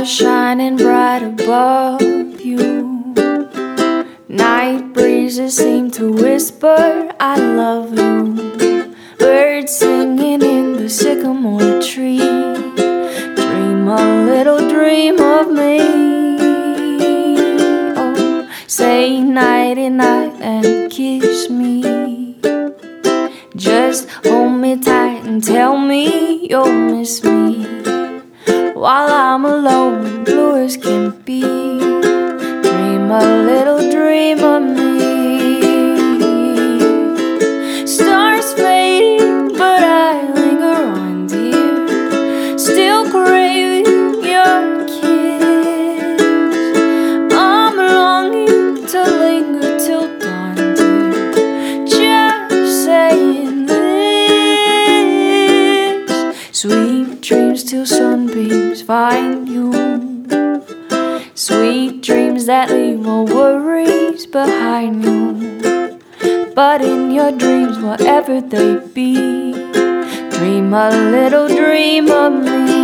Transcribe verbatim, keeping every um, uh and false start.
stars shining bright above you. Night breezes seem to whisper, I love you. Birds singing in the sycamore tree. Dream a little dream of me. Oh, say nighty night and kiss me. Just hold me tight and tell me you'll miss me while I'm alone and blue as can be. Dream a little dream of me. Stars fading, but I linger on, dear, still craving your kiss. I'm longing to linger till dawn, dear, just saying this. Sweet dreams till sunbeams find you. Sweet dreams that leave all worries behind you. But in your dreams, whatever they be, dream a little dream of me.